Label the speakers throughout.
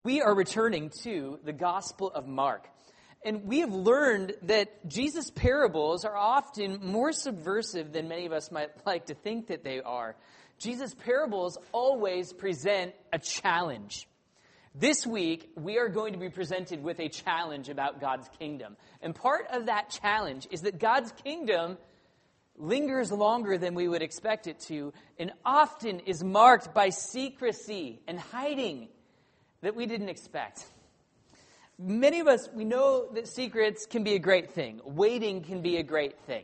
Speaker 1: We are returning to the Gospel of Mark. And we have learned that Jesus' parables are often more subversive than many of us might like to think that they are. Jesus' parables always present a challenge. This week, we are going to be presented with a challenge about God's kingdom. And part of that challenge is that God's kingdom lingers longer than we would expect it to, and often is marked by secrecy and hiding that we didn't expect. Many of us, we know that secrets can be a great thing. Waiting can be a great thing.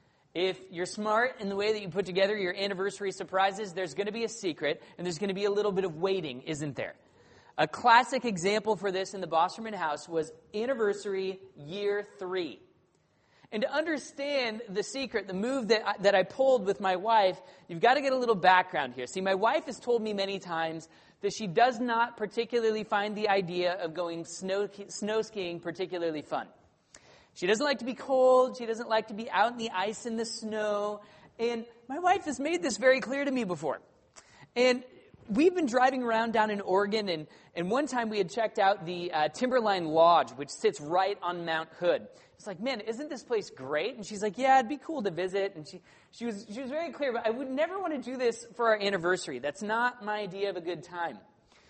Speaker 1: If you're smart in the way that you put together your anniversary surprises, there's going to be a secret, and there's going to be a little bit of waiting, isn't there? A classic example for this in the Bosserman house was anniversary year 3. And to understand the secret, the move that I pulled with my wife, you've got to get a little background here. See, my wife has told me many times that she does not particularly find the idea of going snow skiing particularly fun. She doesn't like to be cold. She doesn't like to be out in the ice and the snow. And my wife has made this very clear to me before. And we've been driving around down in Oregon, and one time we had checked out the Timberline Lodge, which sits right on Mount Hood. It's like, man, isn't this place great? And she's like, yeah, it'd be cool to visit. And she was very clear, but I would never want to do this for our anniversary. That's not my idea of a good time.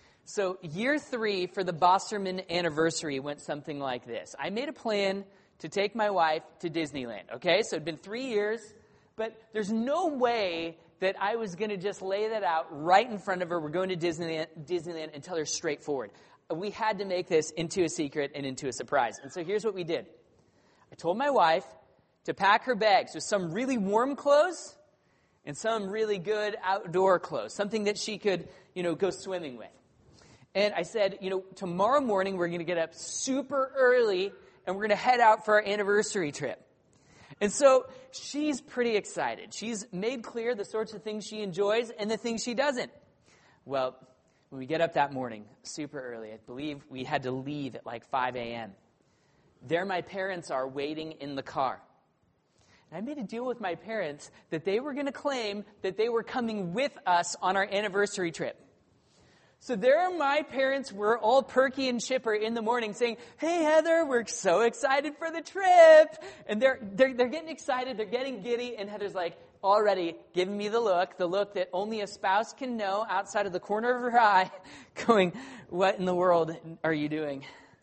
Speaker 1: So year 3 for the Bosserman anniversary went something like this. I made a plan to take my wife to Disneyland, okay? So it'd been 3 years, but there's no way that I was going to just lay that out right in front of her. We're going to Disneyland and tell her straightforward. We had to make this into a secret and into a surprise. And so here's what we did. I told my wife to pack her bags with some really warm clothes and some really good outdoor clothes, something that she could, go swimming with. And I said, tomorrow morning we're going to get up super early and we're going to head out for our anniversary trip. And so she's pretty excited. She's made clear the sorts of things she enjoys and the things she doesn't. Well, when we get up that morning, super early, I believe we had to leave at like 5 a.m., there my parents are waiting in the car. And I made a deal with my parents that they were going to claim that they were coming with us on our anniversary trip. So there my parents were all perky and chipper in the morning saying, hey, Heather, we're so excited for the trip. And they're getting excited, they're getting giddy, and Heather's like already giving me the look that only a spouse can know outside of the corner of her eye, going, what in the world are you doing?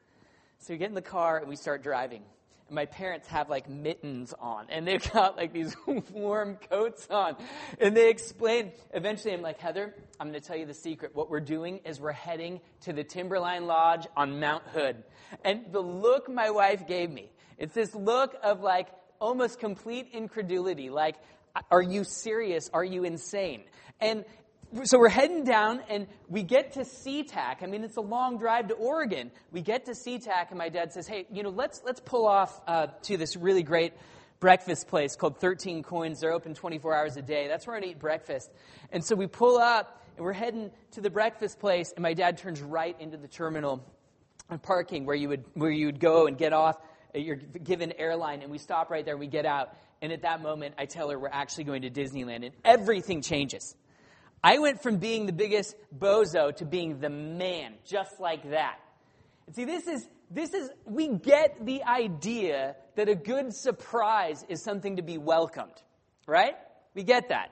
Speaker 1: So we get in the car and we start driving. And my parents have like mittens on. And they've got like these warm coats on. And they explain, eventually I'm like, Heather, I'm going to tell you the secret. What we're doing is we're heading to the Timberline Lodge on Mount Hood. And the look my wife gave me, it's this look of like almost complete incredulity. Like, are you serious? Are you insane? And so we're heading down, and we get to SeaTac. I mean, it's a long drive to Oregon. We get to SeaTac, and my dad says, hey, let's pull off to this really great breakfast place called 13 Coins. They're open 24 hours a day. That's where I eat breakfast. And so we pull up, and we're heading to the breakfast place, and my dad turns right into the terminal parking where you would go and get off. You're given airline, and we stop right there. We get out, and at that moment, I tell her we're actually going to Disneyland, and everything changes. I went from being the biggest bozo to being the man, just like that. And see, this is, we get the idea that a good surprise is something to be welcomed, right? We get that.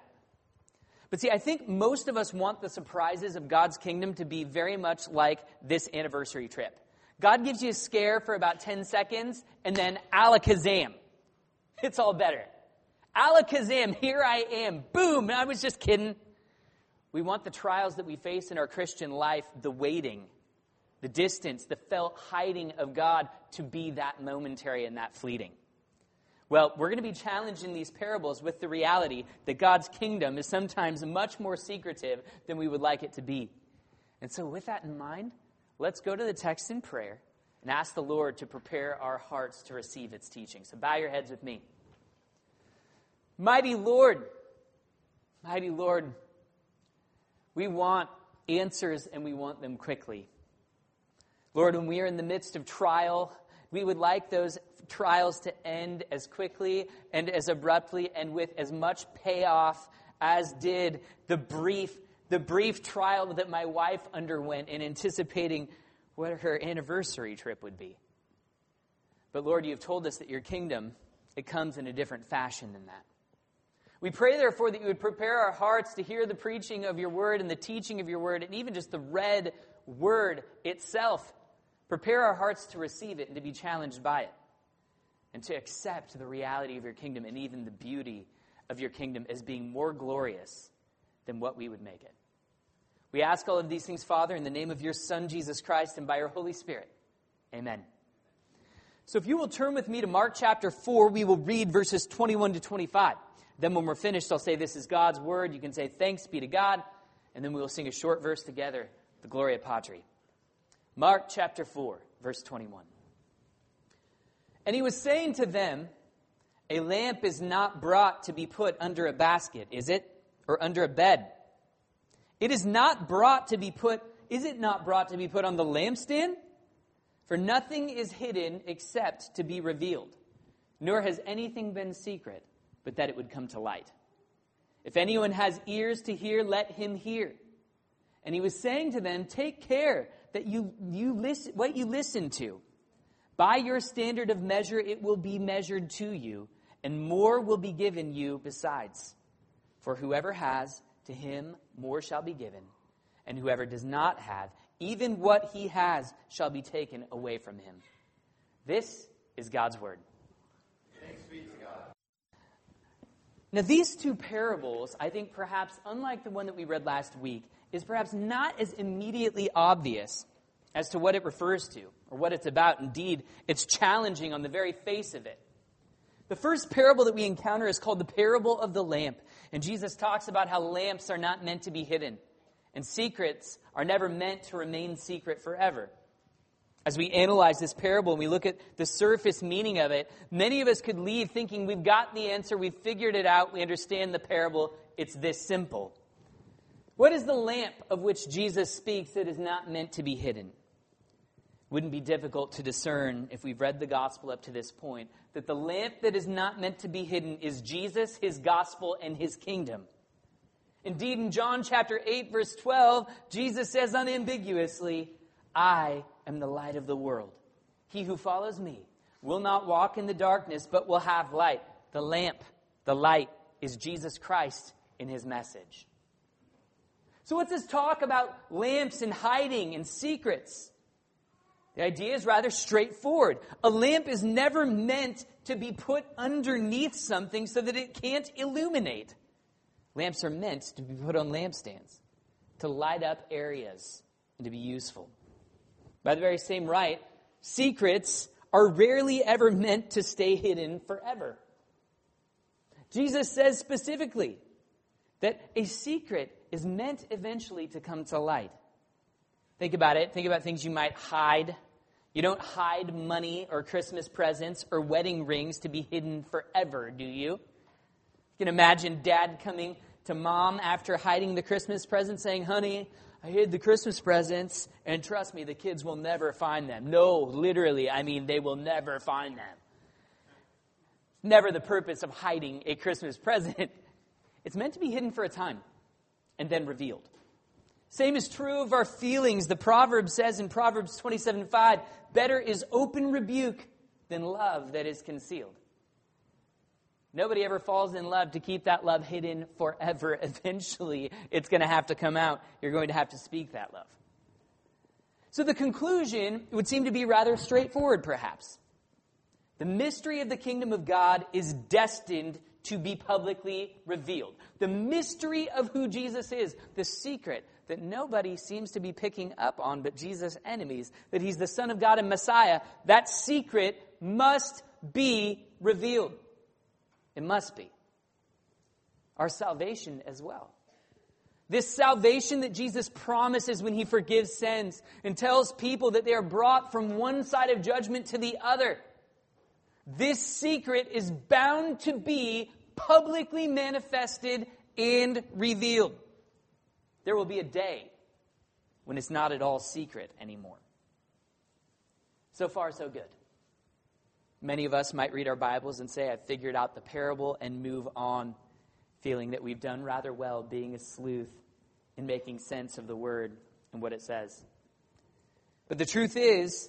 Speaker 1: But see, I think most of us want the surprises of God's kingdom to be very much like this anniversary trip. God gives you a scare for about 10 seconds, and then alakazam, it's all better. Alakazam, here I am, boom, I was just kidding. We want the trials that we face in our Christian life, the waiting, the distance, the felt hiding of God to be that momentary and that fleeting. Well, we're going to be challenged in these parables with the reality that God's kingdom is sometimes much more secretive than we would like it to be. And so with that in mind, let's go to the text in prayer and ask the Lord to prepare our hearts to receive its teaching. So bow your heads with me. Mighty Lord, we want answers, and we want them quickly. Lord, when we are in the midst of trial, we would like those trials to end as quickly and as abruptly and with as much payoff as did the brief trial that my wife underwent in anticipating what her anniversary trip would be. But Lord, you've told us that your kingdom, it comes in a different fashion than that. We pray, therefore, that you would prepare our hearts to hear the preaching of your word and the teaching of your word, and even just the read word itself. Prepare our hearts to receive it and to be challenged by it, and to accept the reality of your kingdom and even the beauty of your kingdom as being more glorious than what we would make it. We ask all of these things, Father, in the name of your Son, Jesus Christ, and by your Holy Spirit. Amen. So if you will turn with me to Mark chapter 4, we will read verses 21 to 25. Then when we're finished, I'll say, this is God's word. You can say, thanks be to God. And then we will sing a short verse together, the Gloria Patri. Mark chapter 4, verse 21. And he was saying to them, a lamp is not brought to be put under a basket, is it? Or under a bed? It is not brought to be put, is it not brought to be put on the lampstand? For nothing is hidden except to be revealed, nor has anything been secret, but that it would come to light. If anyone has ears to hear, let him hear. And he was saying to them, take care that you listen what you listen to. By your standard of measure, it will be measured to you, and more will be given you besides. For whoever has, to him more shall be given, and whoever does not have, even what he has shall be taken away from him. This is God's word.
Speaker 2: Thanks be to God.
Speaker 1: Now, these two parables, I think perhaps, unlike the one that we read last week, is perhaps not as immediately obvious as to what it refers to or what it's about. Indeed, it's challenging on the very face of it. The first parable that we encounter is called the parable of the lamp. And Jesus talks about how lamps are not meant to be hidden, and secrets are never meant to remain secret forever. As we analyze this parable and we look at the surface meaning of it, many of us could leave thinking we've got the answer, we've figured it out, we understand the parable, it's this simple. What is the lamp of which Jesus speaks that is not meant to be hidden? Wouldn't be difficult to discern, if we've read the gospel up to this point, that the lamp that is not meant to be hidden is Jesus, his gospel, and his kingdom. Indeed, in John chapter 8, verse 12, Jesus says unambiguously, I am the light of the world. He who follows me will not walk in the darkness, but will have light. The lamp, the light, is Jesus Christ in his message. So what's this talk about lamps and hiding and secrets? The idea is rather straightforward. A lamp is never meant to be put underneath something so that it can't illuminate. Lamps are meant to be put on lampstands, to light up areas and to be useful. By the very same right, secrets are rarely ever meant to stay hidden forever. Jesus says specifically that a secret is meant eventually to come to light. Think about it. Think about things you might hide. You don't hide money or Christmas presents or wedding rings to be hidden forever, do you? You can imagine Dad coming to Mom after hiding the Christmas presents saying, honey, I hid the Christmas presents, and trust me, the kids will never find them. No, literally, I mean, they will never find them. Never the purpose of hiding a Christmas present. It's meant to be hidden for a time and then revealed. Same is true of our feelings. The proverb says in Proverbs 27:5, better is open rebuke than love that is concealed. Nobody ever falls in love to keep that love hidden forever. Eventually, it's going to have to come out. You're going to have to speak that love. So the conclusion would seem to be rather straightforward, perhaps. The mystery of the kingdom of God is destined to be publicly revealed. The mystery of who Jesus is, the secret that nobody seems to be picking up on but Jesus' enemies, that he's the Son of God and Messiah, that secret must be revealed. It must be. Our salvation as well. This salvation that Jesus promises when he forgives sins and tells people that they are brought from one side of judgment to the other. This secret is bound to be publicly manifested and revealed. There will be a day when it's not at all secret anymore. So far, so good. Many of us might read our Bibles and say, I've figured out the parable and move on, feeling that we've done rather well being a sleuth in making sense of the word and what it says. But the truth is,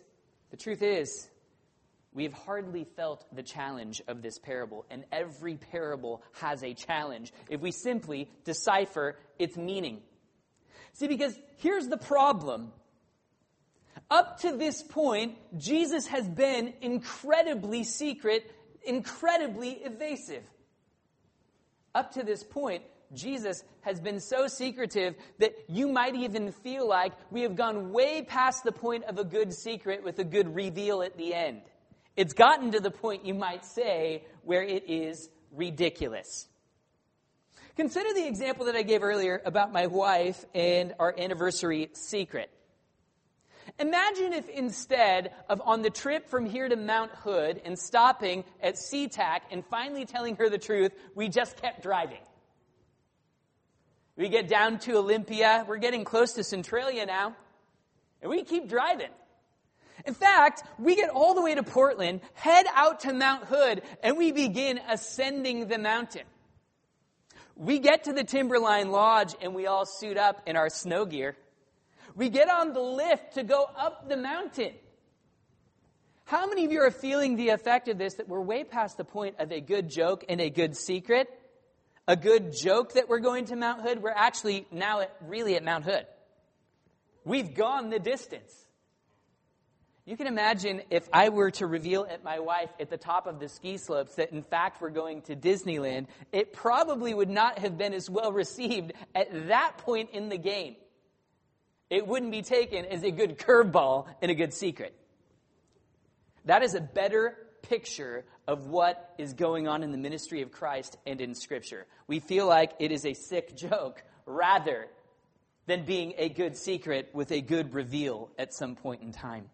Speaker 1: we have hardly felt the challenge of this parable, and every parable has a challenge if we simply decipher its meaning. See, because here's the problem. Up to this point, Jesus has been incredibly secret, incredibly evasive. Up to this point, Jesus has been so secretive that you might even feel like we have gone way past the point of a good secret with a good reveal at the end. It's gotten to the point, you might say, where it is ridiculous. Consider the example that I gave earlier about my wife and our anniversary secret. Imagine if instead of on the trip from here to Mount Hood and stopping at SeaTac and finally telling her the truth, we just kept driving. We get down to Olympia. We're getting close to Centralia now. And we keep driving. In fact, we get all the way to Portland, head out to Mount Hood, and we begin ascending the mountain. We get to the Timberline Lodge, and we all suit up in our snow gear. We get on the lift to go up the mountain. How many of you are feeling the effect of this, that we're way past the point of a good joke and a good secret? A good joke that we're going to Mount Hood? We're actually now really at Mount Hood. We've gone the distance. You can imagine if I were to reveal at my wife at the top of the ski slopes that in fact we're going to Disneyland, it probably would not have been as well received at that point in the game. It wouldn't be taken as a good curveball and a good secret. That is a better picture of what is going on in the ministry of Christ and in Scripture. We feel like it is a sick joke rather than being a good secret with a good reveal at some point in time.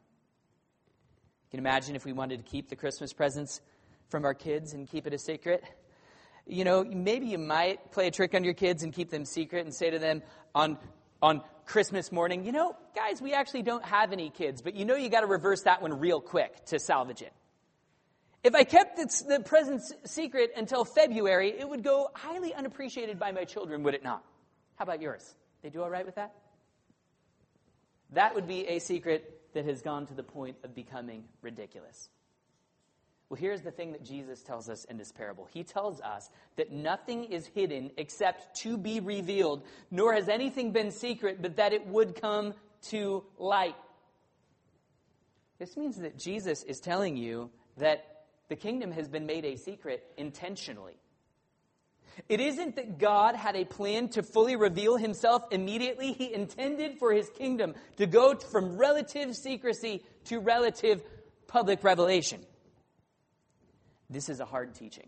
Speaker 1: You can imagine if we wanted to keep the Christmas presents from our kids and keep it a secret. You know, maybe you might play a trick on your kids and keep them secret and say to them on Christmas morning, you know, guys, we actually don't have any kids, but you know you got to reverse that one real quick to salvage it. If I kept the presents secret until February, it would go highly unappreciated by my children, would it not? How about yours? They do all right with that? That would be a secret that has gone to the point of becoming ridiculous. Well, here's the thing that Jesus tells us in this parable. He tells us that nothing is hidden except to be revealed, nor has anything been secret, but that it would come to light. This means that Jesus is telling you that the kingdom has been made a secret intentionally. It isn't that God had a plan to fully reveal himself immediately. He intended for his kingdom to go from relative secrecy to relative public revelation. This is a hard teaching.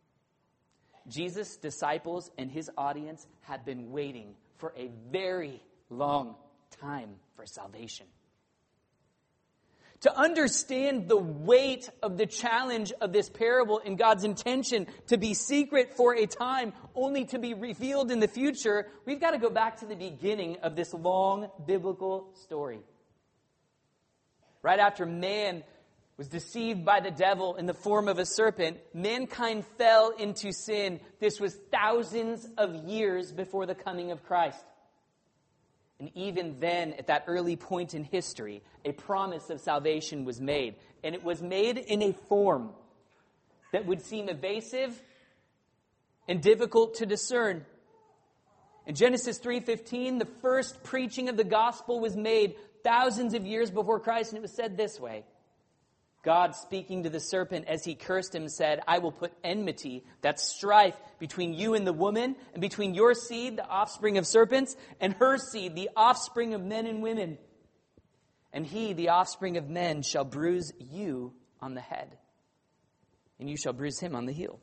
Speaker 1: Jesus' disciples and his audience have been waiting for a very long time for salvation. To understand the weight of the challenge of this parable and God's intention to be secret for a time, only to be revealed in the future, we've got to go back to the beginning of this long biblical story. Right after man was deceived by the devil in the form of a serpent, mankind fell into sin. This was thousands of years before the coming of Christ. And even then, at that early point in history, a promise of salvation was made. And it was made in a form that would seem evasive and difficult to discern. In Genesis 3:15, the first preaching of the gospel was made thousands of years before Christ, and it was said this way. God, speaking to the serpent as he cursed him, said, I will put enmity, that's strife, between you and the woman, and between your seed, the offspring of serpents, and her seed, the offspring of men and women. And he, the offspring of men, shall bruise you on the head, and you shall bruise him on the heel.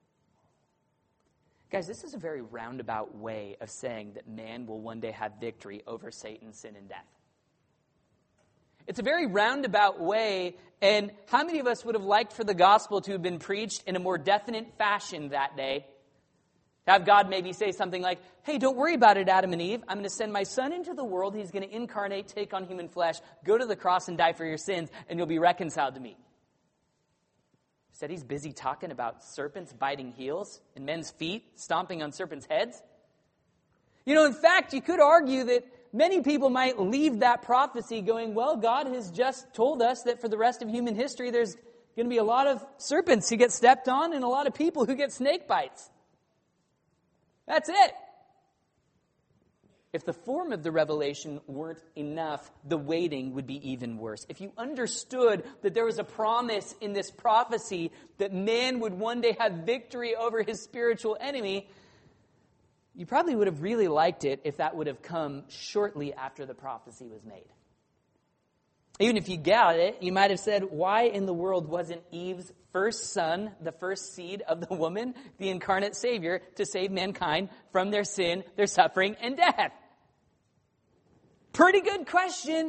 Speaker 1: Guys, this is a very roundabout way of saying that man will one day have victory over Satan, sin, and death. It's a very roundabout way, and how many of us would have liked for the gospel to have been preached in a more definite fashion that day? Have God maybe say something like, hey, don't worry about it, Adam and Eve. I'm going to send my son into the world. He's going to incarnate, take on human flesh, go to the cross and die for your sins, and you'll be reconciled to me. Instead, he's busy talking about serpents biting heels and men's feet stomping on serpents' heads. You know, in fact, you could argue that Many people might leave that prophecy going, well, God has just told us that for the rest of human history, there's going to be a lot of serpents who get stepped on and a lot of people who get snake bites. That's it. If the form of the revelation weren't enough, the waiting would be even worse. If you understood that there was a promise in this prophecy that man would one day have victory over his spiritual enemy, you probably would have really liked it if that would have come shortly after the prophecy was made. Even if you got it, you might have said, why in the world wasn't Eve's first son, the first seed of the woman, the incarnate Savior, to save mankind from their sin, their suffering, and death? Pretty good question.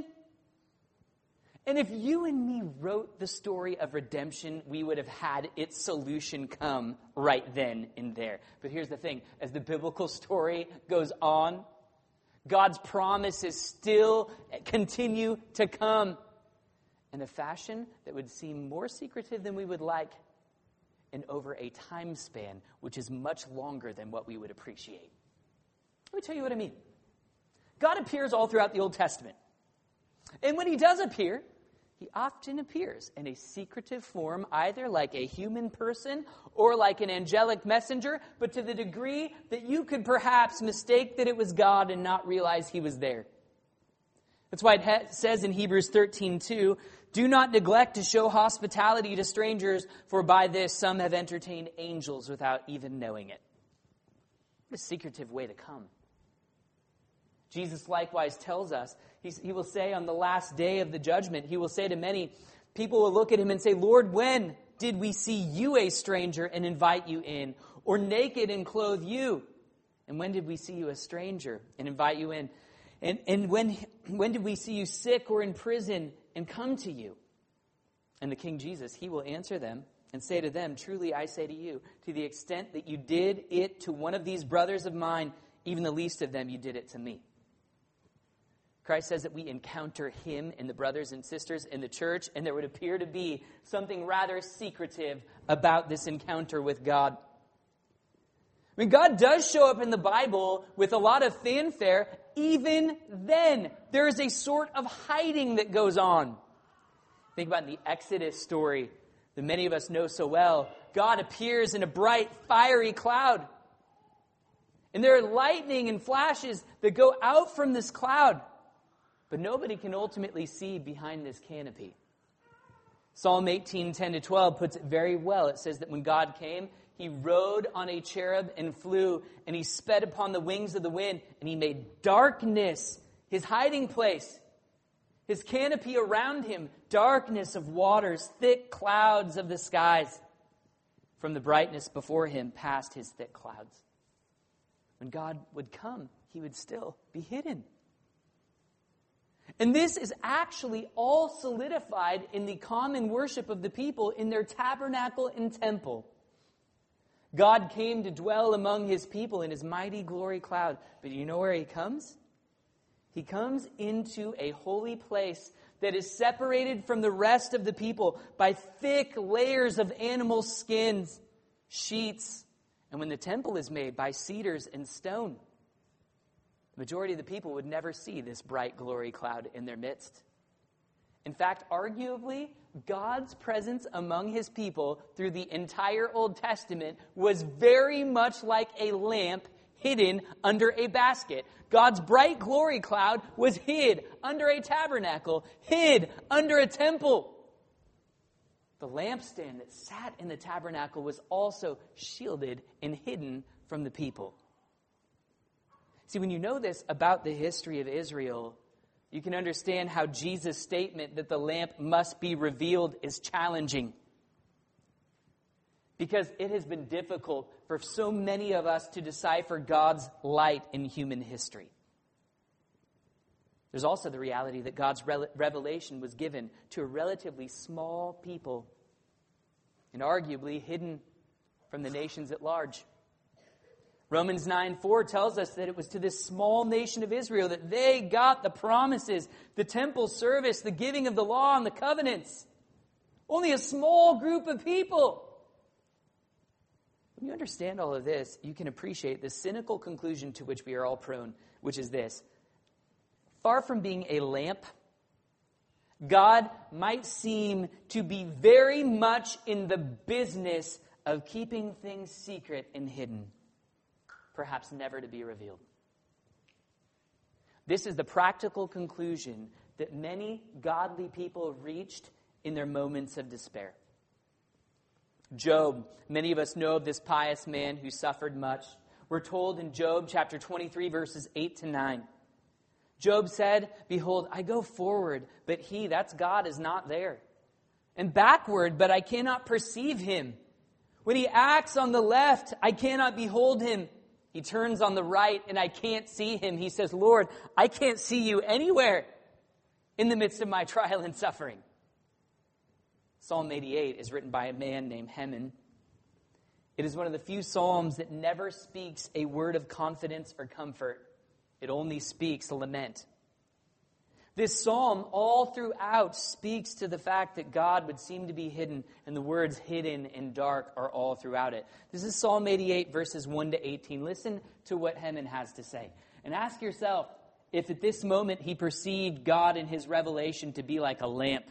Speaker 1: And if you and me wrote the story of redemption, we would have had its solution come right then and there. But here's the thing. As the biblical story goes on, God's promises still continue to come in a fashion that would seem more secretive than we would like and over a time span which is much longer than what we would appreciate. Let me tell you what I mean. God appears all throughout the Old Testament. And when he does appear, he often appears in a secretive form, either like a human person or like an angelic messenger, but to the degree that you could perhaps mistake that it was God and not realize he was there. That's why it says in Hebrews 13:2, do not neglect to show hospitality to strangers, for by this some have entertained angels without even knowing it. What a secretive way to come. Jesus likewise tells us, he will say on the last day of the judgment, he will say to many, people will look at him and say, Lord, when did we see you a stranger and invite you in, or naked and clothe you? And when did we see you a stranger and invite you in? And when did we see you sick or in prison and come to you? And the King Jesus, he will answer them and say to them, truly I say to you, to the extent that you did it to one of these brothers of mine, even the least of them, you did it to me. Christ says that we encounter him and the brothers and sisters in the church, and there would appear to be something rather secretive about this encounter with God. I mean, God does show up in the Bible with a lot of fanfare. Even then, there is a sort of hiding that goes on. Think about the Exodus story that many of us know so well. God appears in a bright, fiery cloud. And there are lightning and flashes that go out from this cloud. But nobody can ultimately see behind this canopy. Psalm 18:10-12 puts it very well. It says that when God came, he rode on a cherub and flew, and he sped upon the wings of the wind, and he made darkness his hiding place. His canopy around him, darkness of waters, thick clouds of the skies. From the brightness before him past his thick clouds. When God would come, he would still be hidden. And this is actually all solidified in the common worship of the people in their tabernacle and temple. God came to dwell among his people in his mighty glory cloud. But you know where he comes? He comes into a holy place that is separated from the rest of the people by thick layers of animal skins, sheets, and when the temple is made, by cedars and stone. The majority of the people would never see this bright glory cloud in their midst. In fact, arguably, God's presence among his people through the entire Old Testament was very much like a lamp hidden under a basket. God's bright glory cloud was hid under a tabernacle, hid under a temple. The lampstand that sat in the tabernacle was also shielded and hidden from the people. See, when you know this about the history of Israel, you can understand how Jesus' statement that the lamp must be revealed is challenging. Because it has been difficult for so many of us to decipher God's light in human history. There's also the reality that God's revelation was given to a relatively small people and arguably hidden from the nations at large. Romans 9:4 tells us that it was to this small nation of Israel that they got the promises, the temple service, the giving of the law and the covenants. Only a small group of people. When you understand all of this, you can appreciate the cynical conclusion to which we are all prone, which is this. Far from being a lamp, God might seem to be very much in the business of keeping things secret and hidden, perhaps never to be revealed. This is the practical conclusion that many godly people reached in their moments of despair. Job, many of us know of this pious man who suffered much. We're told in Job chapter 23, verses 8 to 9. Job said, "Behold, I go forward, but he," that's God, "is not there. And backward, but I cannot perceive him. When he acts on the left, I cannot behold him. He turns on the right, and I can't see him." He says, "Lord, I can't see you anywhere in the midst of my trial and suffering." Psalm 88 is written by a man named Heman. It is one of the few psalms that never speaks a word of confidence or comfort. It only speaks a lament. This psalm all throughout speaks to the fact that God would seem to be hidden, and the words hidden and dark are all throughout it. This is Psalm 88, verses 1 to 18. Listen to what Heman has to say. And ask yourself if at this moment he perceived God in his revelation to be like a lamp.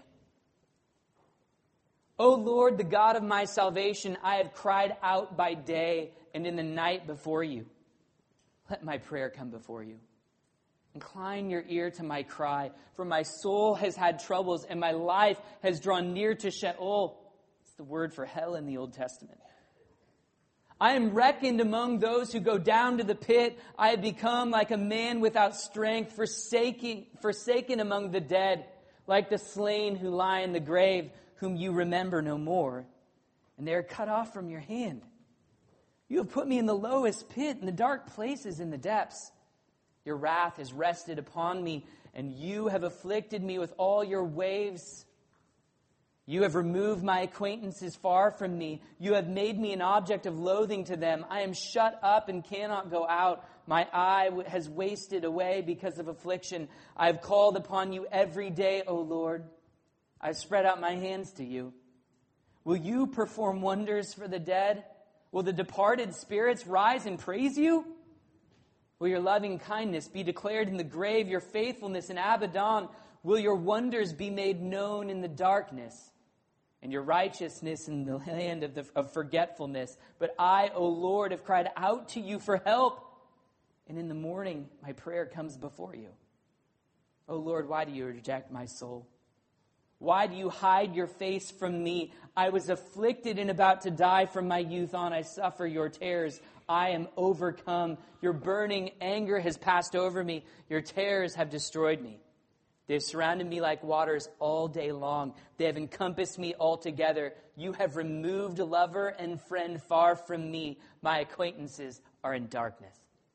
Speaker 1: "O Lord, the God of my salvation, I have cried out by day and in the night before you. Let my prayer come before you. Incline your ear to my cry, for my soul has had troubles and my life has drawn near to Sheol." It's the word for hell in the Old Testament. "I am reckoned among those who go down to the pit. I have become like a man without strength, forsaken among the dead, like the slain who lie in the grave, whom you remember no more, and they are cut off from your hand. You have put me in the lowest pit, in the dark places in the depths. Your wrath has rested upon me, and you have afflicted me with all your waves. You have removed my acquaintances far from me. You have made me an object of loathing to them. I am shut up and cannot go out. My eye has wasted away because of affliction. I have called upon you every day, O Lord. I spread out my hands to you. Will you perform wonders for the dead? Will the departed spirits rise and praise you? Will your loving kindness be declared in the grave, your faithfulness in Abaddon? Will your wonders be made known in the darkness, and your righteousness in the land of forgetfulness? But I, O Lord, have cried out to you for help, and in the morning my prayer comes before you. O Lord, why do you reject my soul? Why do you hide your face from me? I was afflicted and about to die from my youth on. I suffer your terrors. I am overcome. Your burning anger has passed over me. Your terrors have destroyed me. They have surrounded me like waters all day long. They have encompassed me altogether. You have removed lover and friend far from me. My acquaintances are in darkness.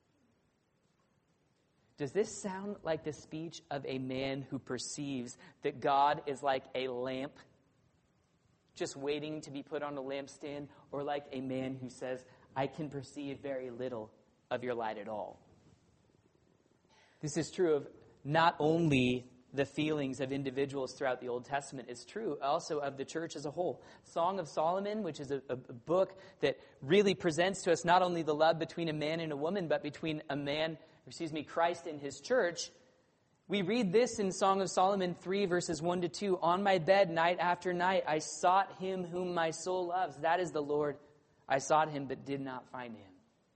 Speaker 1: Does this sound like the speech of a man who perceives that God is like a lamp, just waiting to be put on a lampstand, or like a man who says, I can perceive very little of your light at all? This is true of not only the feelings of individuals throughout the Old Testament, it's true also of the church as a whole. Song of Solomon, which is a book that really presents to us not only the love between a man and a woman, but between Christ and his church. We read this in Song of Solomon 3, verses 1 to 2. On my bed, night after night, I sought him whom my soul loves. That is the Lord. I sought him, but did not find him.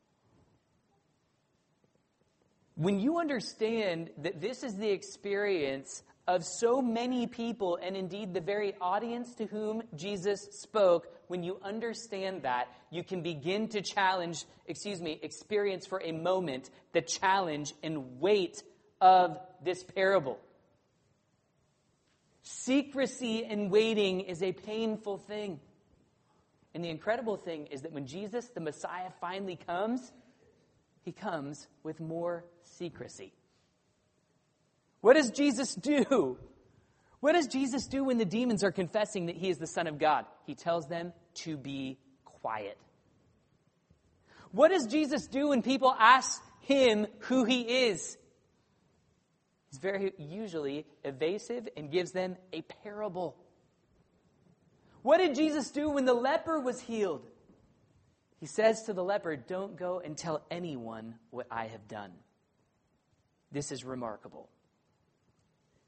Speaker 1: When you understand that this is the experience of so many people, and indeed the very audience to whom Jesus spoke, when you understand that, you can begin to experience for a moment the challenge and weight of this parable. Secrecy and waiting is a painful thing. And the incredible thing is that when Jesus, the Messiah, finally comes, he comes with more secrecy. What does Jesus do? What does Jesus do when the demons are confessing that he is the Son of God? He tells them to be quiet. What does Jesus do when people ask him who he is? He's very usually evasive and gives them a parable. What did Jesus do when the leper was healed? He says to the leper, don't go and tell anyone what I have done. This is remarkable.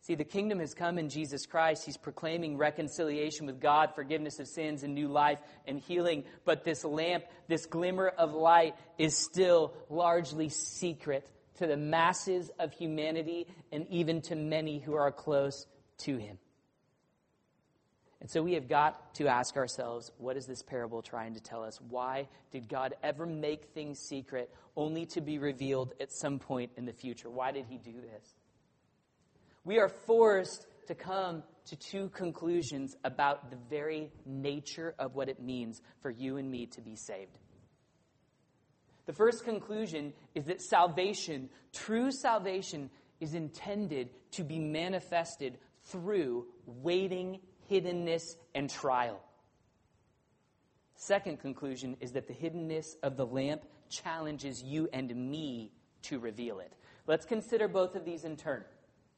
Speaker 1: See, the kingdom has come in Jesus Christ. He's proclaiming reconciliation with God, forgiveness of sins, and new life and healing. But this lamp, this glimmer of light, is still largely secret to the masses of humanity and even to many who are close to him. And so we have got to ask ourselves, what is this parable trying to tell us? Why did God ever make things secret only to be revealed at some point in the future? Why did he do this? We are forced to come to two conclusions about the very nature of what it means for you and me to be saved. The first conclusion is that salvation, true salvation, is intended to be manifested through waiting, hiddenness, and trial. Second conclusion is that the hiddenness of the lamp challenges you and me to reveal it. Let's consider both of these in turn.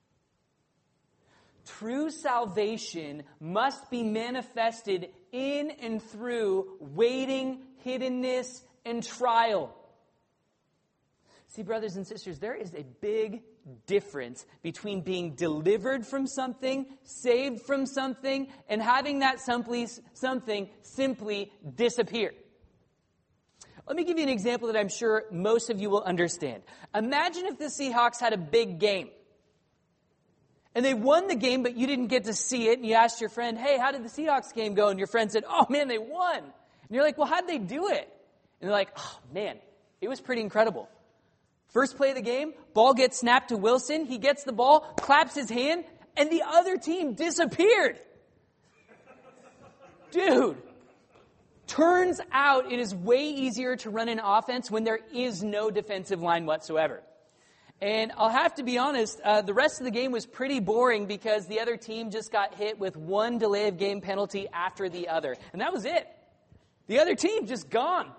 Speaker 1: True salvation must be manifested in and through waiting, hiddenness, and trial. See, brothers and sisters, there is a big difference between being delivered from something, saved from something, and having that something simply disappear. Let me give you an example that I'm sure most of you will understand. Imagine if the Seahawks had a big game. And they won the game, but you didn't get to see it. And you asked your friend, hey, how did the Seahawks game go? And your friend said, oh, man, they won. And you're like, well, how'd they do it? And they're like, oh, man, it was pretty incredible. First play of the game, ball gets snapped to Wilson. He gets the ball, claps his hand, and the other team disappeared. Dude, turns out it is way easier to run an offense when there is no defensive line whatsoever. And I'll have to be honest, the rest of the game was pretty boring because the other team just got hit with one delay of game penalty after the other. And that was it. The other team just gone.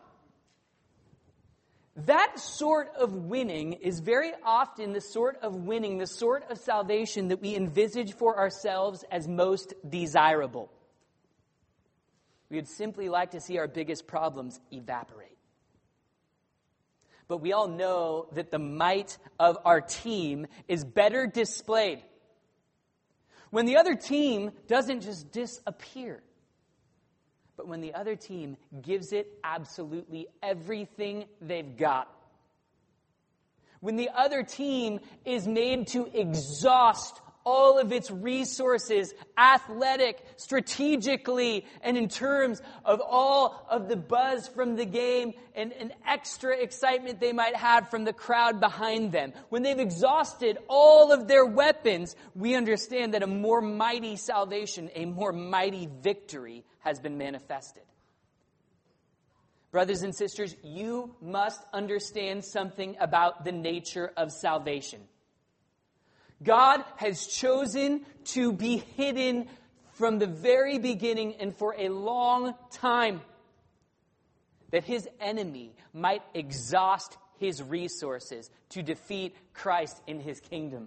Speaker 1: That sort of winning is very often the sort of winning, the sort of salvation that we envisage for ourselves as most desirable. We would simply like to see our biggest problems evaporate. But we all know that the might of our team is better displayed when the other team doesn't just disappear, but when the other team gives it absolutely everything they've got. When the other team is made to exhaust all of its resources, athletic, strategically, and in terms of all of the buzz from the game and extra excitement they might have from the crowd behind them. When they've exhausted all of their weapons, we understand that a more mighty salvation, a more mighty victory has been manifested. Brothers and sisters, you must understand something about the nature of salvation. God has chosen to be hidden from the very beginning and for a long time, that his enemy might exhaust his resources to defeat Christ in his kingdom.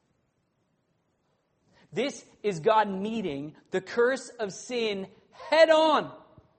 Speaker 1: This is God meeting the curse of sin head on.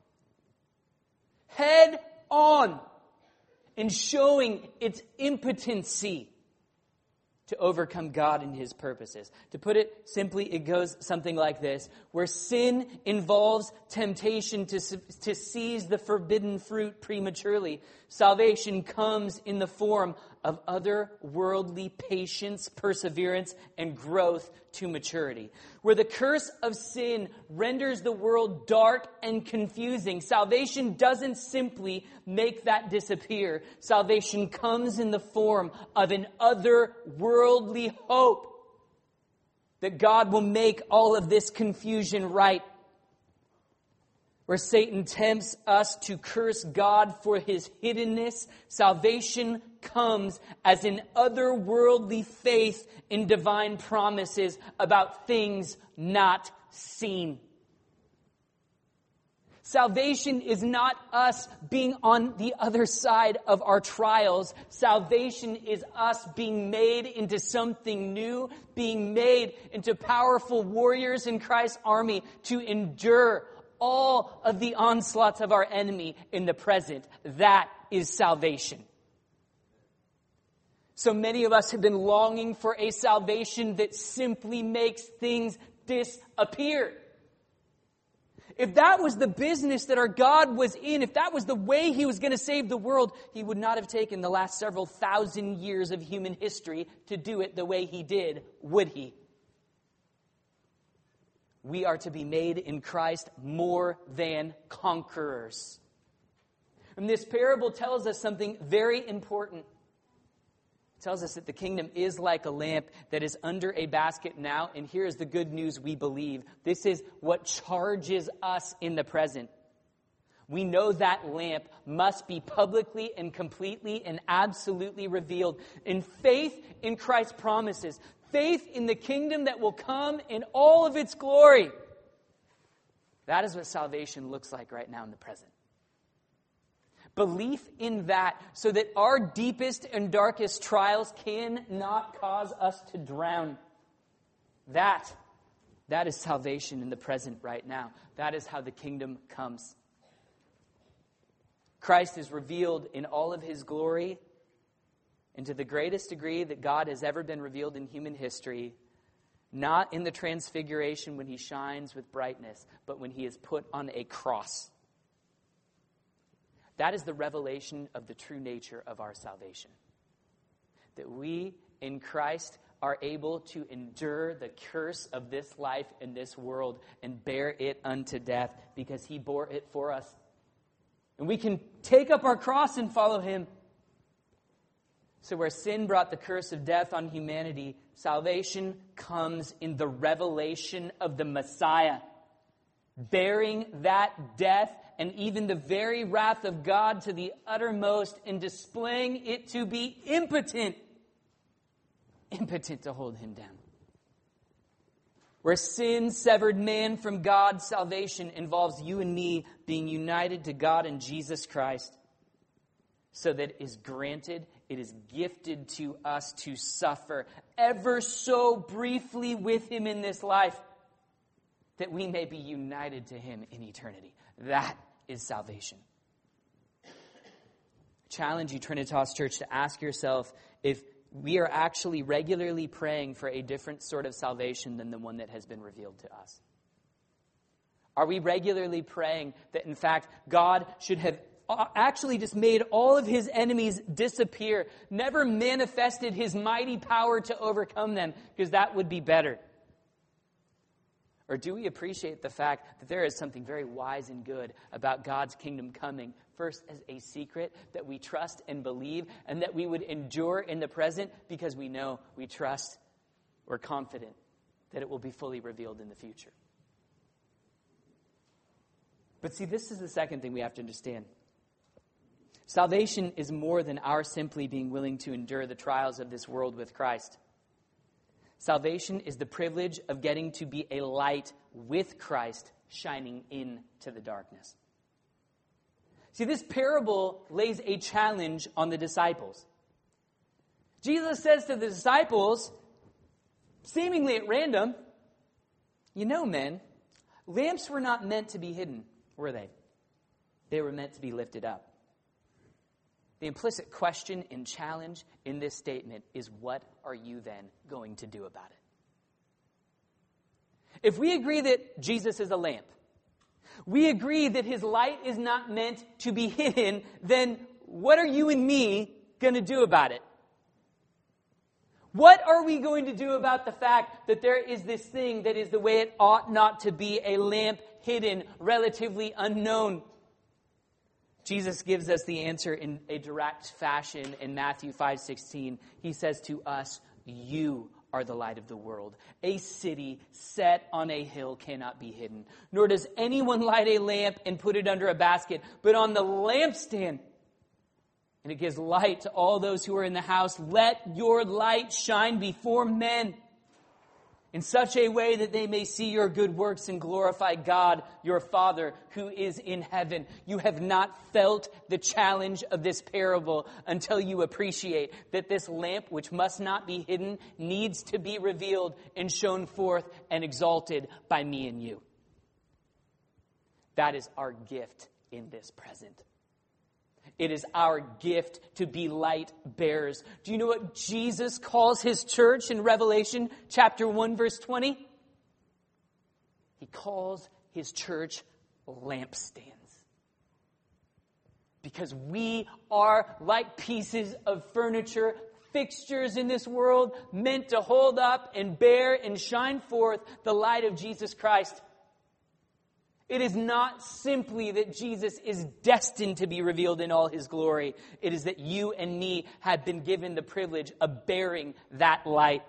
Speaker 1: Head on. And showing its impotency to overcome God and his purposes. To put it simply, it goes something like this. Where sin involves temptation to seize the forbidden fruit prematurely, salvation comes in the form of otherworldly patience, perseverance, and growth to maturity. Where the curse of sin renders the world dark and confusing, salvation doesn't simply make that disappear. Salvation comes in the form of an otherworldly hope that God will make all of this confusion right. Where Satan tempts us to curse God for his hiddenness, salvation comes as an otherworldly faith in divine promises about things not seen. Salvation is not us being on the other side of our trials. Salvation is us being made into something new, being made into powerful warriors in Christ's army to endure all of the onslaughts of our enemy in the present. That is salvation. So many of us have been longing for a salvation that simply makes things disappear. If that was the business that our God was in, if that was the way He was going to save the world, He would not have taken the last several thousand years of human history to do it the way He did, would He? We are to be made in Christ more than conquerors. And this parable tells us something very important. It tells us that the kingdom is like a lamp that is under a basket now. And here is the good news we believe. This is what charges us in the present. We know that lamp must be publicly and completely and absolutely revealed. In faith in Christ's promises. Faith in the kingdom that will come in all of its glory. That is what salvation looks like right now in the present. Belief in that so that our deepest and darkest trials cannot cause us to drown. That is salvation in the present right now. That is how the kingdom comes. Christ is revealed in all of His glory and to the greatest degree that God has ever been revealed in human history, not in the transfiguration when He shines with brightness, but when He is put on a cross. That is the revelation of the true nature of our salvation. That we in Christ are able to endure the curse of this life and this world and bear it unto death because He bore it for us. And we can take up our cross and follow Him. So where sin brought the curse of death on humanity, salvation comes in the revelation of the Messiah, bearing that death and even the very wrath of God to the uttermost and displaying it to be impotent to hold Him down. Where sin severed man from God, salvation involves you and me being united to God in Jesus Christ so that it is granted, it is gifted to us to suffer ever so briefly with Him in this life that we may be united to Him in eternity. That is salvation. I challenge you, Trinitas Church, to ask yourself if we are actually regularly praying for a different sort of salvation than the one that has been revealed to us. Are we regularly praying that, in fact, God should have actually just made all of His enemies disappear, never manifested His mighty power to overcome them, because that would be better? Or do we appreciate the fact that there is something very wise and good about God's kingdom coming, first as a secret that we trust and believe, and that we would endure in the present because we know, we trust, we're confident that it will be fully revealed in the future? But see, this is the second thing we have to understand. Salvation is more than our simply being willing to endure the trials of this world with Christ. Salvation is the privilege of getting to be a light with Christ shining into the darkness. See, this parable lays a challenge on the disciples. Jesus says to the disciples, seemingly at random, "You know, men, lamps were not meant to be hidden, were they? They were meant to be lifted up." The implicit question and challenge in this statement is, what are you then going to do about it? If we agree that Jesus is a lamp, we agree that His light is not meant to be hidden, then what are you and me going to do about it? What are we going to do about the fact that there is this thing that is the way it ought not to be, a lamp hidden, relatively unknown? Jesus gives us the answer in a direct fashion in Matthew 5:16. He says to us, "You are the light of the world. A city set on a hill cannot be hidden. Nor does anyone light a lamp and put it under a basket, but on the lampstand. And it gives light to all those who are in the house. Let your light shine before men in such a way that they may see your good works and glorify God, your Father, who is in heaven." You have not felt the challenge of this parable until you appreciate that this lamp, which must not be hidden, needs to be revealed and shown forth and exalted by me and you. That is our gift in this present. It is our gift to be light bearers. Do you know what Jesus calls his church in Revelation chapter 1, verse 20? He calls his church lampstands. Because we are like pieces of furniture, fixtures in this world, meant to hold up and bear and shine forth the light of Jesus Christ. It is not simply that Jesus is destined to be revealed in all his glory. It is that you and me have been given the privilege of bearing that light.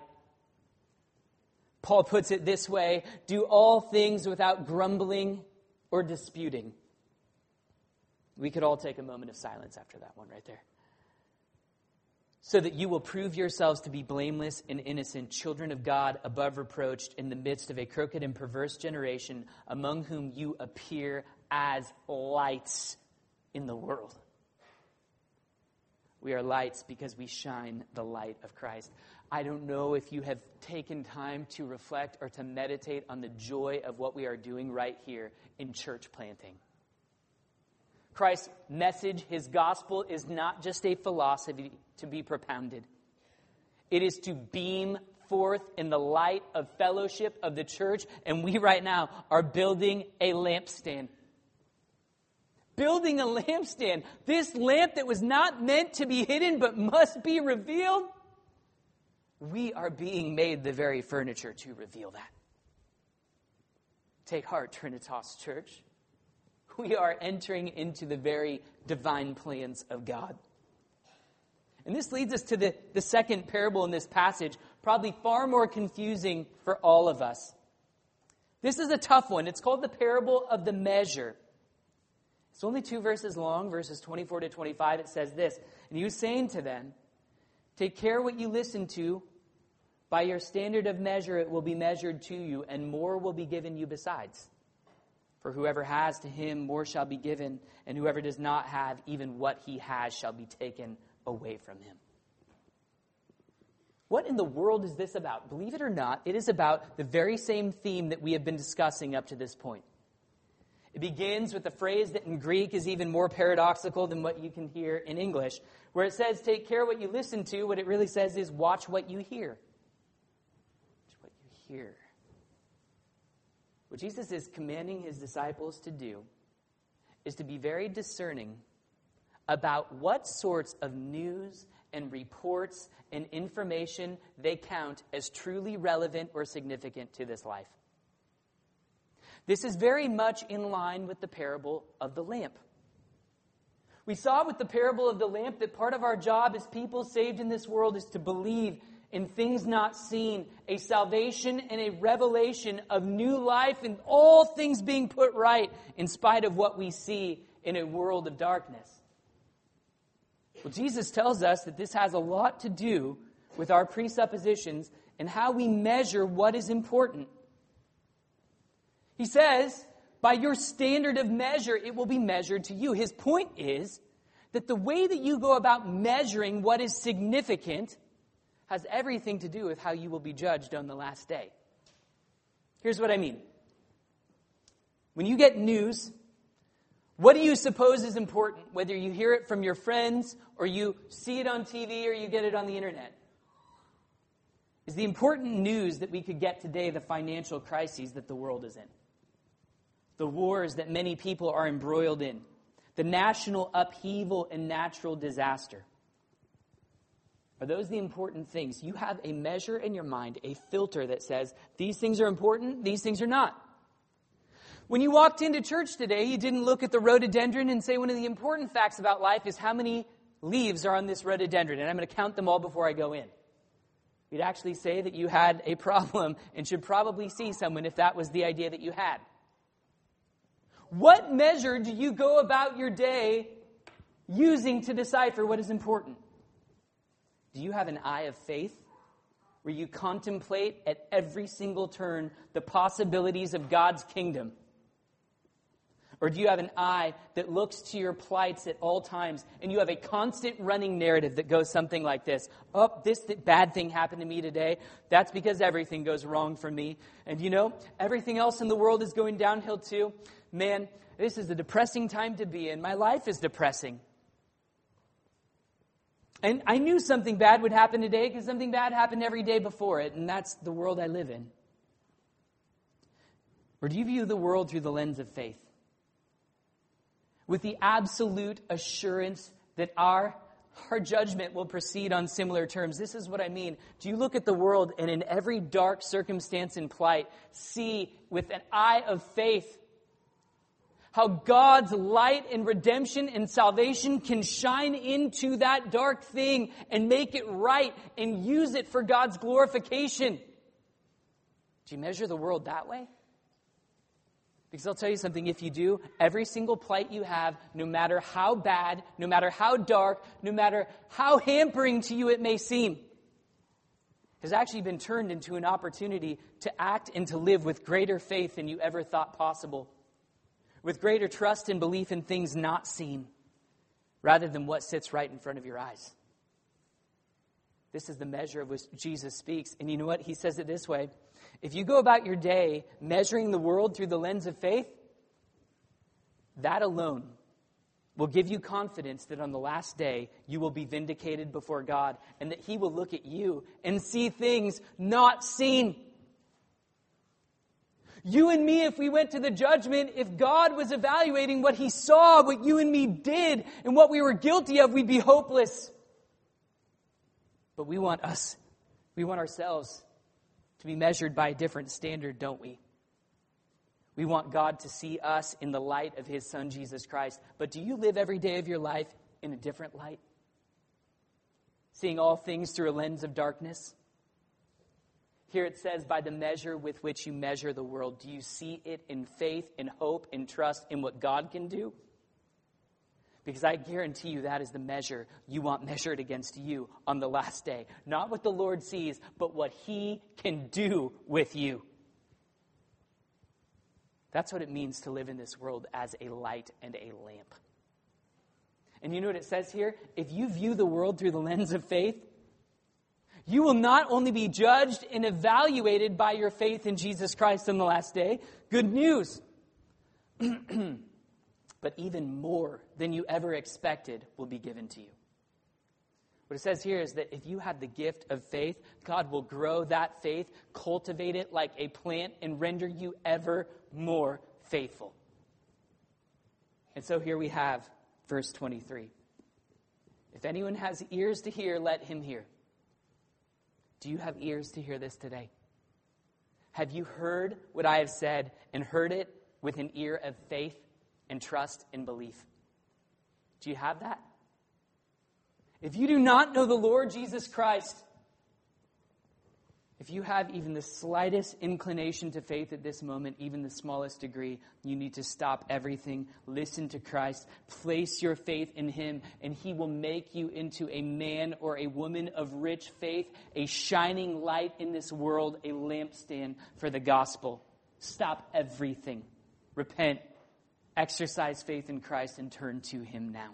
Speaker 1: Paul puts it this way: do all things without grumbling or disputing. We could all take a moment of silence after that one right there. So that you will prove yourselves to be blameless and innocent, children of God, above reproach, in the midst of a crooked and perverse generation, among whom you appear as lights in the world. We are lights because we shine the light of Christ. I don't know if you have taken time to reflect or to meditate on the joy of what we are doing right here in church planting. Christ's message, his gospel, is not just a philosophy to be propounded. It is to beam forth in the light of fellowship of the church, and we right now are building a lampstand. Building a lampstand. This lamp that was not meant to be hidden but must be revealed. We are being made the very furniture to reveal that. Take heart, Trinitas Church. We are entering into the very divine plans of God. And this leads us to the second parable in this passage, probably far more confusing for all of us. This is a tough one. It's called the parable of the measure. It's only 2 verses long, verses 24 to 25. It says this: and he was saying to them, take care what you listen to. By your standard of measure it will be measured to you, and more will be given you besides. For whoever has, to him more shall be given, and whoever does not have, even what he has shall be taken away from him. What in the world is this about? Believe it or not, it is about the very same theme that we have been discussing up to this point. It begins with a phrase that in Greek is even more paradoxical than what you can hear in English, where it says, take care what you listen to. What it really says is, watch what you hear. Watch what you hear. What Jesus is commanding his disciples to do is to be very discerning about what sorts of news and reports and information they count as truly relevant or significant to this life. This is very much in line with the parable of the lamp. We saw with the parable of the lamp that part of our job as people saved in this world is to believe in things not seen, a salvation and a revelation of new life and all things being put right in spite of what we see in a world of darkness. Well, Jesus tells us that this has a lot to do with our presuppositions and how we measure what is important. He says, by your standard of measure, it will be measured to you. His point is that the way that you go about measuring what is significant has everything to do with how you will be judged on the last day. Here's what I mean. When you get news, what do you suppose is important, whether you hear it from your friends or you see it on TV or you get it on the internet? Is the important news that we could get today the financial crises that the world is in? The wars that many people are embroiled in? The national upheaval and natural disaster? Are those the important things? You have a measure in your mind, a filter that says, these things are important, these things are not. When you walked into church today, you didn't look at the rhododendron and say, one of the important facts about life is how many leaves are on this rhododendron, and I'm going to count them all before I go in. You'd actually say that you had a problem and should probably see someone if that was the idea that you had. What measure do you go about your day using to decipher what is important? Do you have an eye of faith where you contemplate at every single turn the possibilities of God's kingdom? Or do you have an eye that looks to your plights at all times and you have a constant running narrative that goes something like this? Oh, this bad thing happened to me today. That's because everything goes wrong for me. And you know, everything else in the world is going downhill too. Man, this is a depressing time to be in. My life is depressing. And I knew something bad would happen today because something bad happened every day before it, and that's the world I live in. Or do you view the world through the lens of faith? With the absolute assurance that our judgment will proceed on similar terms. This is what I mean. Do you look at the world and in every dark circumstance and plight, see with an eye of faith how God's light and redemption and salvation can shine into that dark thing and make it right and use it for God's glorification? Do you measure the world that way? Because I'll tell you something, if you do, every single plight you have, no matter how bad, no matter how dark, no matter how hampering to you it may seem, has actually been turned into an opportunity to act and to live with greater faith than you ever thought possible, with greater trust and belief in things not seen, rather than what sits right in front of your eyes. This is the measure of which Jesus speaks. And you know what? He says it this way. If you go about your day measuring the world through the lens of faith, that alone will give you confidence that on the last day you will be vindicated before God and that He will look at you and see things not seen. You and me, if we went to the judgment, if God was evaluating what He saw, what you and me did, and what we were guilty of, we'd be hopeless. But we want ourselves to be measured by a different standard, don't we? We want God to see us in the light of His Son, Jesus Christ. But do you live every day of your life in a different light? Seeing all things through a lens of darkness? Here it says, by the measure with which you measure the world, do you see it in faith, in hope, in trust in what God can do? Because I guarantee you that is the measure you want measured against you on the last day. Not what the Lord sees, but what He can do with you. That's what it means to live in this world as a light and a lamp. And you know what it says here? If you view the world through the lens of faith, you will not only be judged and evaluated by your faith in Jesus Christ on the last day. Good news. But even more than you ever expected will be given to you. What it says here is that if you have the gift of faith, God will grow that faith, cultivate it like a plant, and render you ever more faithful. And so here we have verse 23. If anyone has ears to hear, let him hear. Do you have ears to hear this today? Have you heard what I have said and heard it with an ear of faith and trust and belief? Do you have that? If you do not know the Lord Jesus Christ, if you have even the slightest inclination to faith at this moment, even the smallest degree, you need to stop everything, listen to Christ, place your faith in Him, and He will make you into a man or a woman of rich faith, a shining light in this world, a lampstand for the gospel. Stop everything. Repent. Exercise faith in Christ and turn to Him now.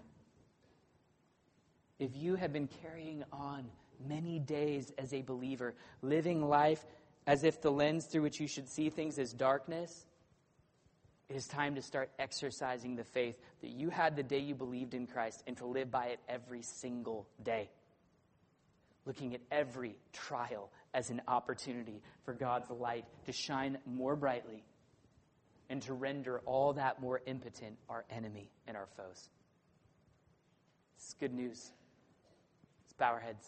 Speaker 1: If you have been carrying on many days as a believer, living life as if the lens through which you should see things is darkness, it is time to start exercising the faith that you had the day you believed in Christ and to live by it every single day. Looking at every trial as an opportunity for God's light to shine more brightly and to render all that more impotent our enemy and our foes. It's good news. Let's bow our heads.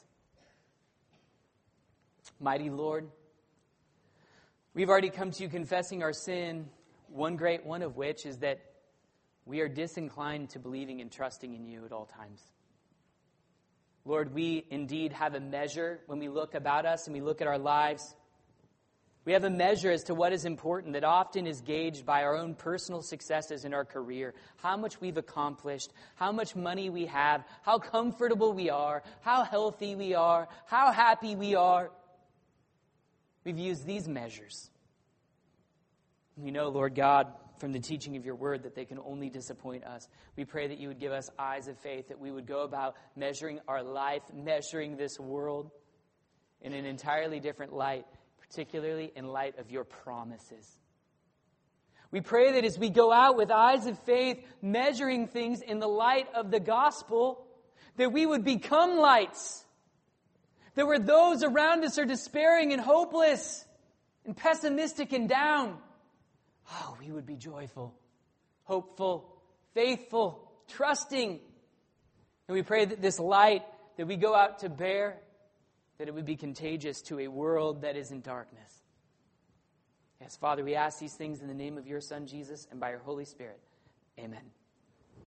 Speaker 1: Mighty Lord, we've already come to you confessing our sin, one great one of which is that we are disinclined to believing and trusting in you at all times. Lord, we indeed have a measure when we look about us and we look at our lives. We have a measure as to what is important that often is gauged by our own personal successes in our career, how much we've accomplished, how much money we have, how comfortable we are, how healthy we are, how happy we are. We've used these measures. We know, Lord God, from the teaching of your word that they can only disappoint us. We pray that you would give us eyes of faith, that we would go about measuring our life, measuring this world in an entirely different light, particularly in light of your promises. We pray that as we go out with eyes of faith, measuring things in the light of the gospel, that we would become lights. That where those around us are despairing and hopeless and pessimistic and down, we would be joyful, hopeful, faithful, trusting. And we pray that this light that we go out to bear, that it would be contagious to a world that is in darkness. Yes, Father, we ask these things in the name of your Son, Jesus, and by your Holy Spirit. Amen.